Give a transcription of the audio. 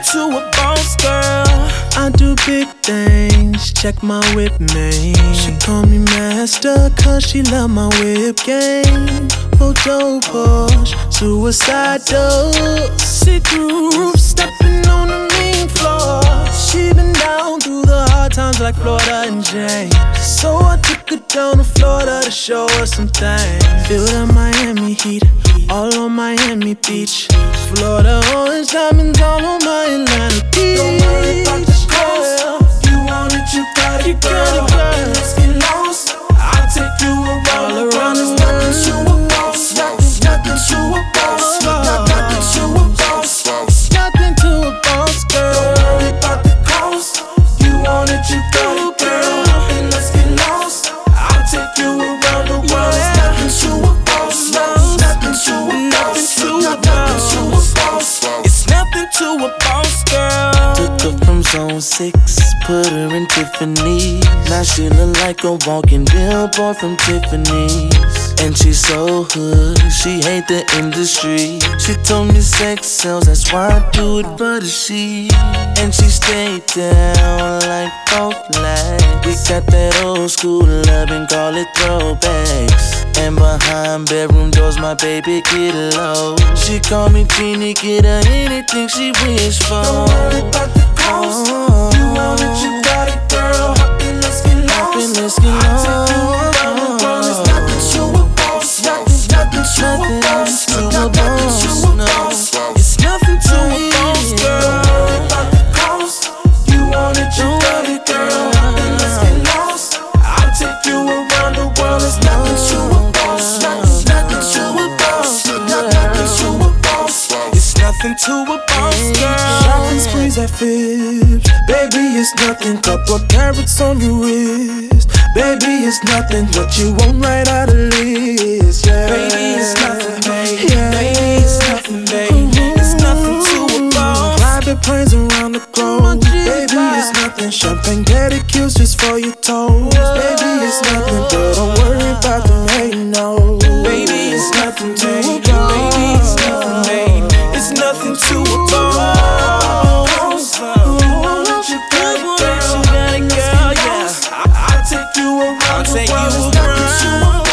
to a boss girl. I do big things, check my whip name. She call me master, cause she love my whip game. Photo push, suicide dope. See-through roof, stepping on the mean floor. She been down through the hard times like Florida and James. So I took her down to Florida to show her some things. Feel the Miami heat, all on Miami Beach. Florida orange diamonds all on my Atlanta beach. Don't worry about the cost. You want it, you got it, girl. Let's get lost. I'll take you around the world. There's nothing to a boss. Nothing to a boss. Nothing to a boss. Nothing to a boss, girl. Don't worry about the cost. You want it, you got it, girl. And let's get lost. I'll take you around the world. There's nothing to a boss. Nothing to a boss. Nothing to a boss. It's nothing to a boss, girl. Took her from zone 6, put her in Tiffany. Now she look like a walking billboard from Tiffany's. And she's so hood, she hate the industry. She told me sex sells, that's why I do it for the she. And she stayed down like both legs. We got that old school love and call it throwbacks. And behind bedroom doors, my baby get low. She call me Genie, get her anything she wish for. Don't worry about the cost. You want it, you got it, girl. Hop in, let's get lost. Let's get I'll take you around the world. There's nothing to a boss. Nothing to a boss. Nothing to a boss. It's nothing to a boss, girl. Don't worry about the cost. You want it, you got it, girl. Hop in, let's get lost. I'll take you around the world. There's nothing to a boss. Nothing to a boss. Nothing to a boss. It's nothing to a boss, girl. Shopping sprees at Fibs. Baby, it's nothing. Couple carats on your wrist. Baby, it's nothing. What you want right out of list, yeah. Baby, it's nothing, baby. Yeah. Baby, it's nothing, baby. It's nothing to a boss. Private planes around the globe. Baby, it's nothing. Champagne pedicures just for your toes. Baby, it's nothing. Girl, don't worry about the hating, no. Baby, it's nothing, baby. Baby, it's nothing, baby. It's nothing to a boss. You got it, girl, yeah. I'll take you around the world. There's nothing to a boss.